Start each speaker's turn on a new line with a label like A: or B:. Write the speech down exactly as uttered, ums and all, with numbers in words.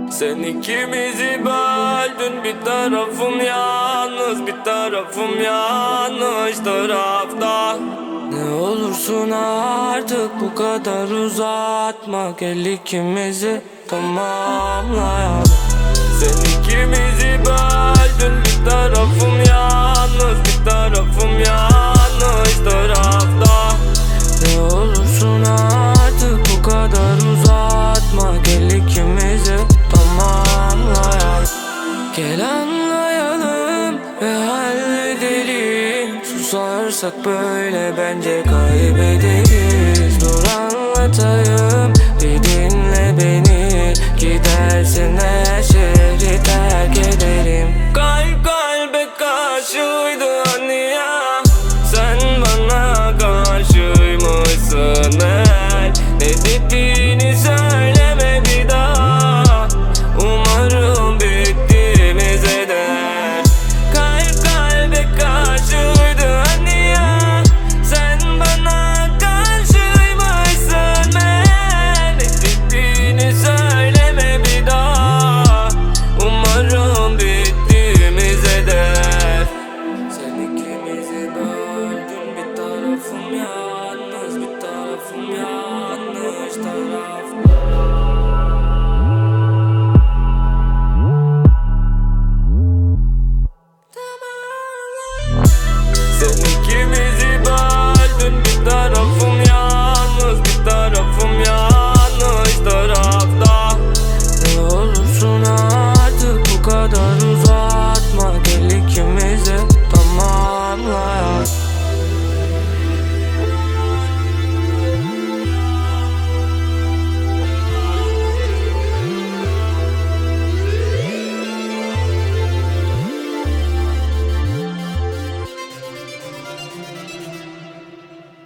A: Sen ikimizi böldün, bir tarafım yalnız, bir tarafım yanlış tarafta. Ne olursun artık bu kadar uzatma, gel ikimizi tamamlayalım. Sen ikimizi böldün, bir tarafım yalnız, bir tarafım yanlış tarafta. Ne olursun artık bu kadar uzatma, gel ikimizi tamamlayalım. Gel anlayalım ve halledelim. Susarsak böyle bence kaybederiz. Dur anlatayım